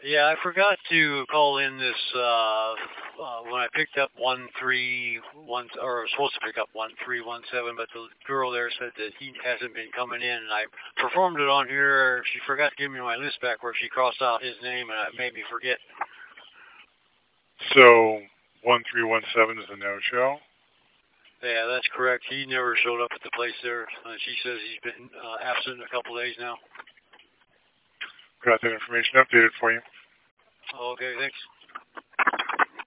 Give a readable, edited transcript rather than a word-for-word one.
Yeah, I forgot to call in this when I picked up 131, or was supposed to pick up 1317, but the girl there said that he hasn't been coming in, and I performed it on here. She forgot to give me my list back where she crossed out his name, and it made me forget. So 1317 is a no-show. Yeah, that's correct. He never showed up at the place there. She says he's been absent a couple days now. Got that information updated for you. Okay, thanks.